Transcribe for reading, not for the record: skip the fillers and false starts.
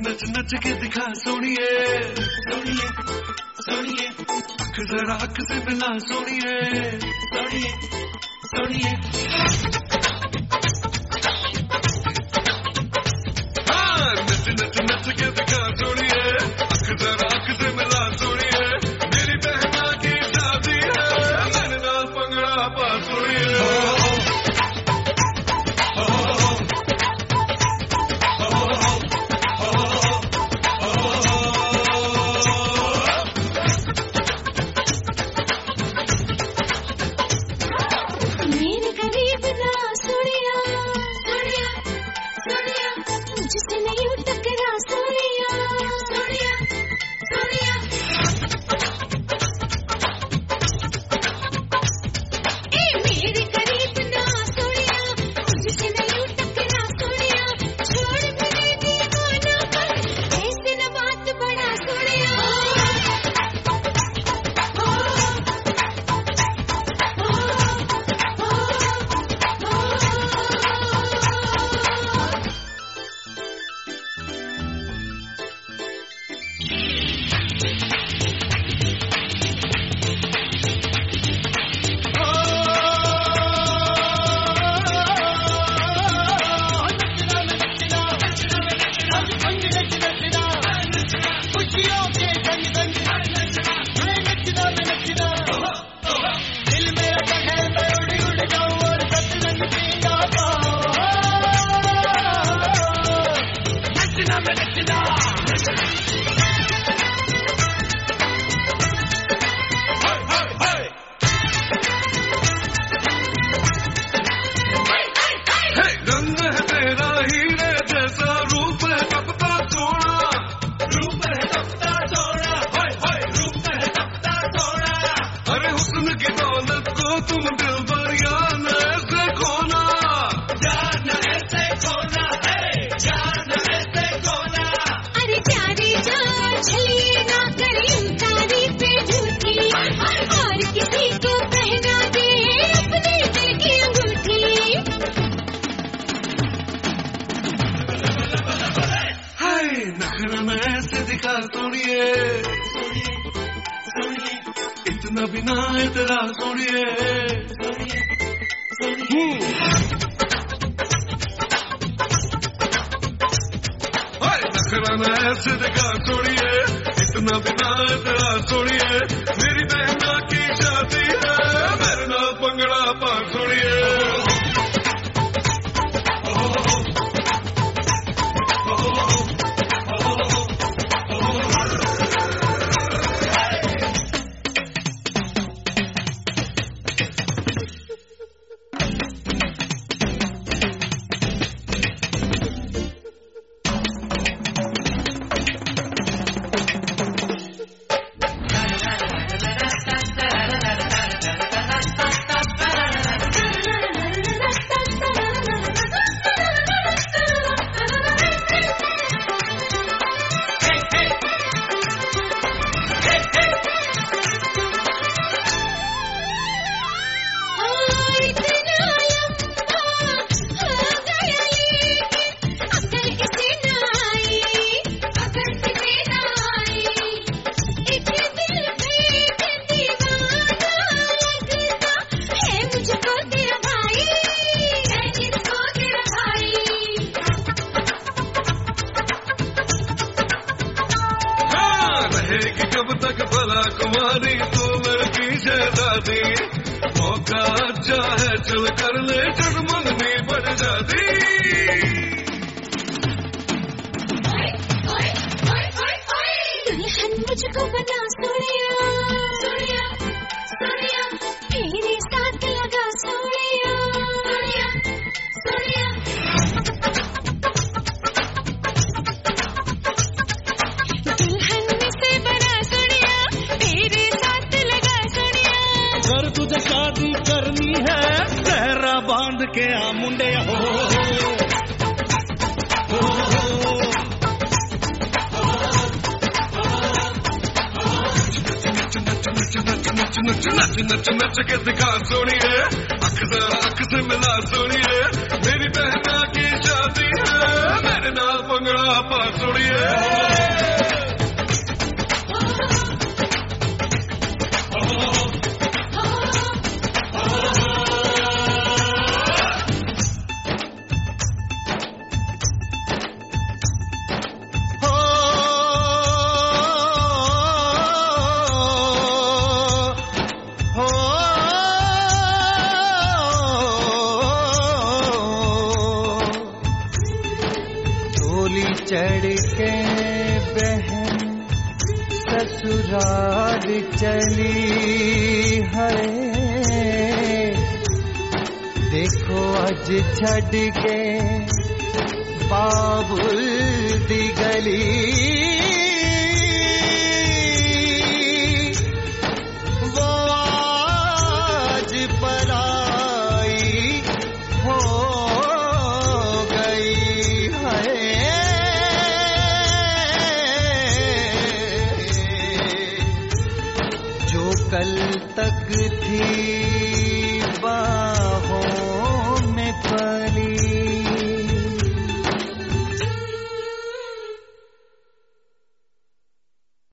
नच नच के दिखा सोनिए सोनिए सोनिए अख जरा अख से मिला सोनिए सोनिए सोनिए हाँ नच नच नच के दिखा सोनिए अख जरा अख से मिला सोनिए मेरी बहना की शादी है मैंने ना पंगड़ा पा सोनिए इतना बिना तेरा सोनिए नखरा ऐसे दिखा सोनिए इतना बिना तेरा सोनिए मेरी बहना की शादी है मेरे नाल पंगड़ा पा सोनिए कब तक भला कुमारी तू लड़की शहजादी मौका अच्छा है चल कर ले जग मंगनी बढ़ जाती दुल्हन मुझको बना सोनिया सोनिया सोनिया मेरे साथ लगा सोनिया सोनिया सोनिया तुझे शादी करनी है सहरा बांध के आ मुंडे हो नच नच नच के दिखा सोनिए अख अख से मिला सुनिए मेरी बहना की शादी है मेरे नाल भंगड़ा पा सुनिए चढ़ के बहन ससुराल चली है देखो आज छड़ के बाबुल दी गली वो आज पराई हो गई है कल तक थी बाहों